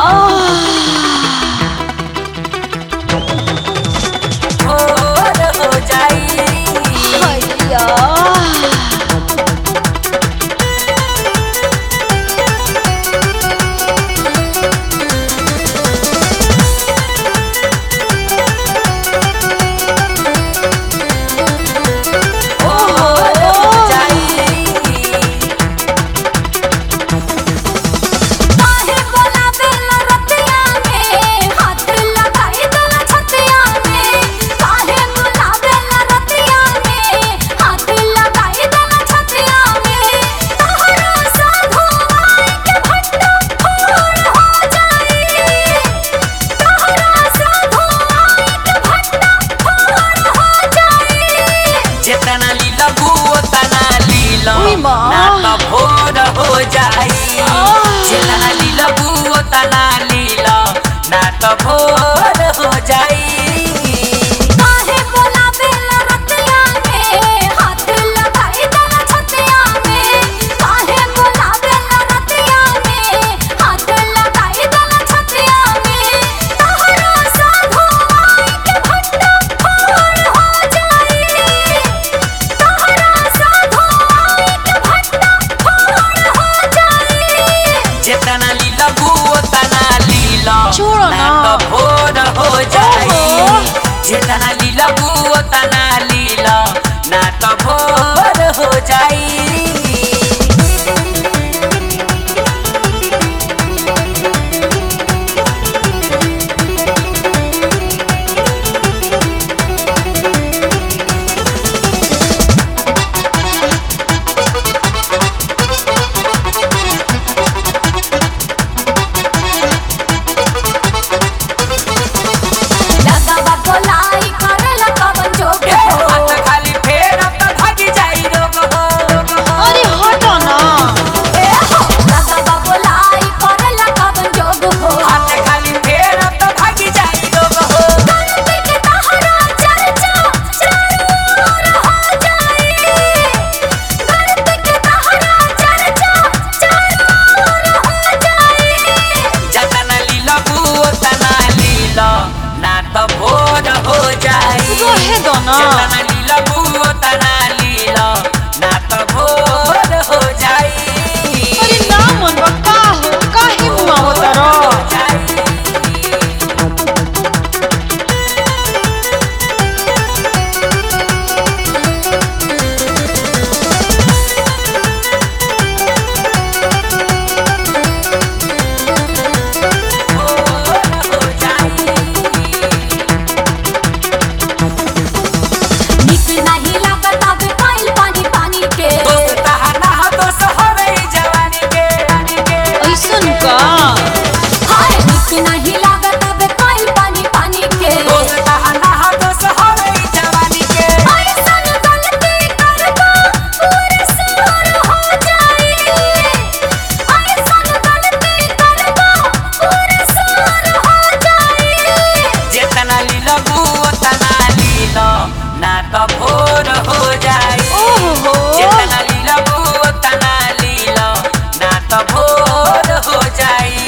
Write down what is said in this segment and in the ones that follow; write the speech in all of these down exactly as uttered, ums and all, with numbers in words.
भोर हो जाई हैया ना तो भोर हो जाई जितना लीलबू तना लीला ना तो भोर हो जाई काहे बोलावेला रतिया में हाथ लगाई देला छतिया में काहे बोलावेला रतिया में हाथ लगाई देला छतिया में तहरा साधु आई के भट्टा भोर हो जाई तहरा साधु आई के भट्टा भोर हो जाई जितना लीलबू तना लीला छोड़ो ना ना। तो भोर हो जाई जितना लीलबू तना लीला ना तो भोर हो जाई लगावा गोलाई करेला कवन जोग ए हाथ खाली फेर अब तो भाग जाई रोग हो अरे हटो ना ए हो लगावा गोलाई करेला कवन जोग हो हाथ खाली फेर अब तो भाग जाई रोग हो गलती के तहरा चर्चा चारों ओर हो जाई गलती के तहरा चर्चा चारों ओर हो जाई जतना लीलबू तना लीला ना तो भोर हो जाई रहे दो ना जतना लीलबू तना लीला ना तो भोर हो जाई अरे ना मन बा का हो काहे मुआ होता रो हो जाई हो जाई निक नहीं लागत अब पाइल पानी पानी के दोस्त तहना हो दोस्त हो रही जवानी के रानी के ऐसन का हाय निक नहीं लागत अब पाइल पानी पानी के दोस्त तहना हो दोस्त हो रही जवानी के ऐसन गलती करबा पूरे सोर हो जाई ऐसन गलती करबा पूरे सोर हो जाई जितना लीलबू तना लीला ना तो भोर हो जाई ओहो जितना लीलबू तना लीला ना तो भोर हो जाई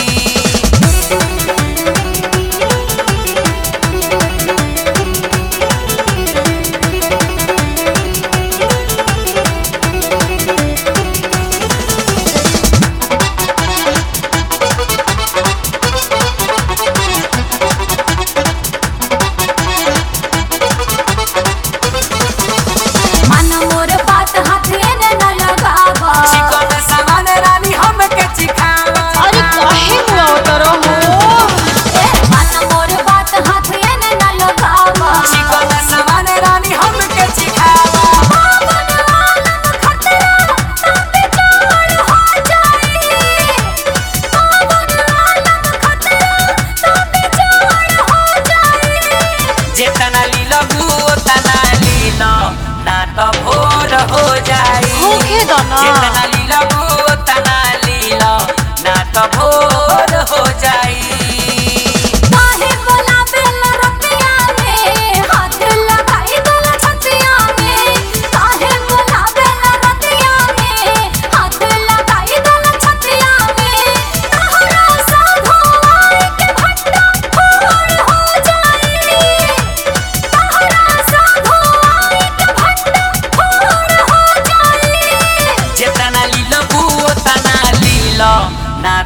मन मोर बात हाथे न न लगावा चिकन सामान रानी हमके चिखावा अरे काहे मुआ होता रो ए मन मोर बात हाथे न न लगावा चिकन सामान रानी हमके चिखावा पावन आलम खतरा ताबे जोड़ हो जाई पावन आलम खतरा ताबे जोड़ हो जाई जितना लीलबू तना लीला ना तो भोर हो जाई होखे दो ना जितना लीलबू तना लीला ना तो भोर हो जाई काहे बोलावेला रतिया में हाथ लगाई देला छतिया में काहे बोलावेला रतिया में हाथ लगाई देला छतिया में तहरा साधु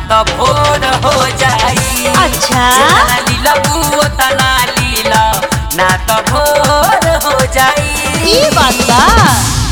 तो भोर हो जाई। अच्छा। जितना लीलबू उतना लीला ना तो भोर हो जाई। ई बात बा।